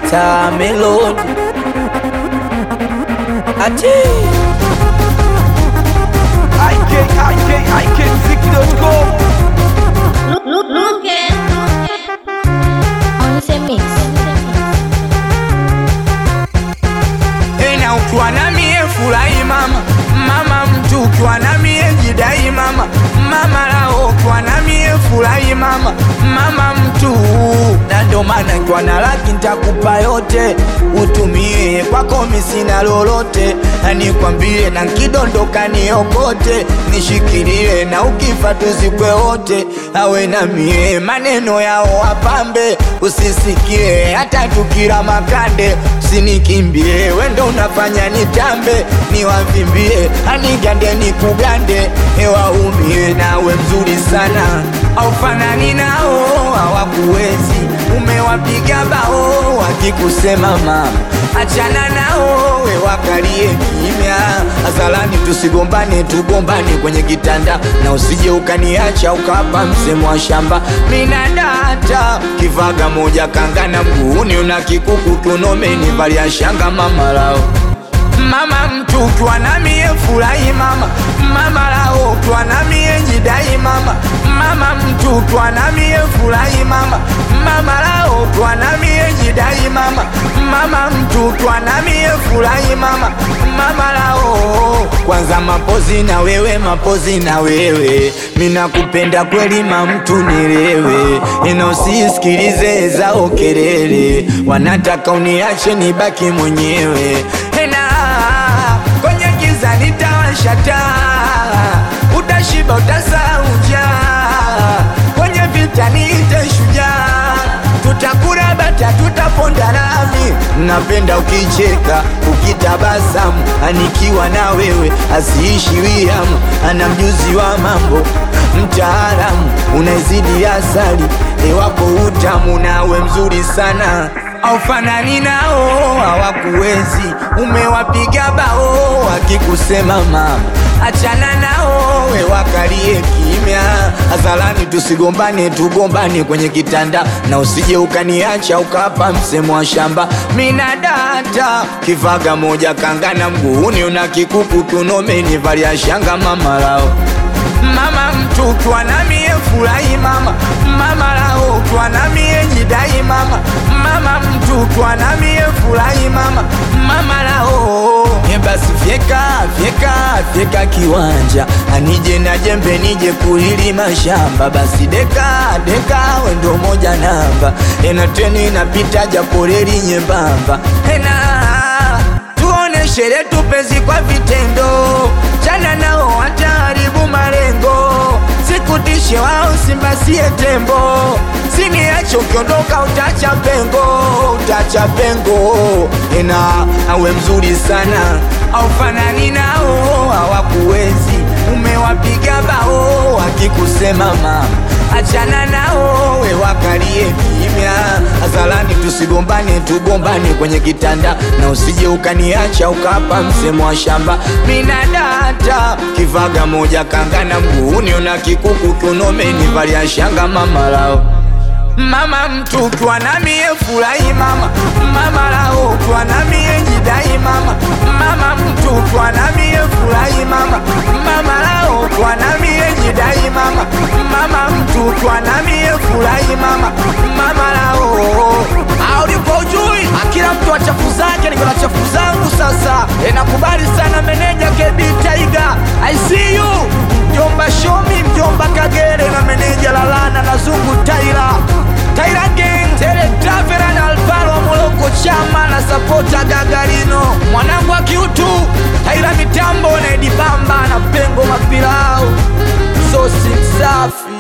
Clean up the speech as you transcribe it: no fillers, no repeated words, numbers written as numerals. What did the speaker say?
Mr. Melon Ati IKZiki.com. Look on the mix. Ena ukiwa na mie furahi mama, mama mtu ukiwa na mie jidai mama, mama lao ukiwa na mie furahi mama, mama mtu. Na ndo maana ukiwa na laki nitakupa yote, utumie kwako mimi sina lolote. Nikwambie na kidondoka niokote, nishikilie na ukifa tuzikwe wote. Awe na mie maneno yao wapambe, usisikie hata tukira makande. Usinikimbie wendo unafanya nitambe, niwavimbie anigande nikugande. Ewa umie nawe mzuri sana, aufanani nao hawakuwezi. Umewapiga bao wakikusema mama, achana nao we wakalie kimya. Azalani tusigombane, tugombane kwenye kitanda, na usije ukaniacha ukapa msemo wa shamba. Mina data kivaga moja kangana mguuni, una kikuku kiunomeni valia shanga mama lao. Mama mtu ukiwa na mie furahi mama, mama lao ukiwa na mie jidai mama, mama mtu ukiwa na mie furahi mama, mama lao ukiwa na mie jidai mama, mama mtu ukiwa na mie furahi mama, mama lao. Kwanza mapozi na wewe, mapozi na wewe, mina kupenda kweli mamtu nilewe. Ina usisikilize zao kelele, wanataka uniache nibaki mwenyewe. Kwenye giza nitawasha taa, utashiba utasahau njaa. Kwenye vita niite shujaa, tutakula bata tutaponda rami. Napenda ukicheka ukitabasamu, anikiwa na wewe asiishi wiamu. Ana mjuzi wa mambo mtaalamu, unaizidi asali ewako utamu. Nawe mzuri sana, aufanani nao hawakuwezi. Umewapiga bao wakikusema mama, achana nao we wakalie kimya. Azalani tusigombane, tugombane kwenye kitanda, na usije ukaniacha ukapa msemo wa shamba. Mina data kivaga moja kangana mguuni, una kikuku kiunomeni valia shanga mama lao. Mama mtu ukiwa na mie furahi mama, mama lao ukiwa na mie jidai mama, mama mtu ukiwa na mie furahi mama, mama lao. Basi fyeka, fyeka, fyeka kiwanja, anije na jembe nije kulilima shamba. Basi deka, deka wendo moja namba, ena treni inapita japo reli nyembamba. Ena tuoneshe letu penzi kwa vitendo, chana nao wataharibu malengo. Sikutishe wao simbasie tembo, siniache ukiondoka utacha pengo, utacha pengo. Ena awe mzuri sana, aufanani nao hawakuwezi. Umewapiga bao wakikusema mama, achana nao we wakalie kimya. Azalani tusigombane, tugombane kwenye kitanda, na usije ukaniacha ukapa msemo wa shamba. Mina data kivaga moja kangana mguuni, una kikuku kiunomeni valia shanga mama lao. Mama mtu ukiwa na mie furahi mama, mama lao ukiwa na mie jidai mama, mama mtu ukiwa na mie furahi mama, mama lao ukiwa na mie jidai mama, mama mtu ukiwa na mie furahi mama, mama lao. Ulipo ujui kila mtu achafu zake, niko na chafu zangu sasa. Nakubali sana meneja KB Tiger, I see you. Mjomba Shomi, mjomba Kagere na meneja Lalana na Zungu Taira, Taira Gang, Tere Travera na Alvaro Moloko Chama na Sapota Gagarino. Mwanangu wa kiutu Taira Mitambo na Edibamba na Pengo Mapilau. So safi.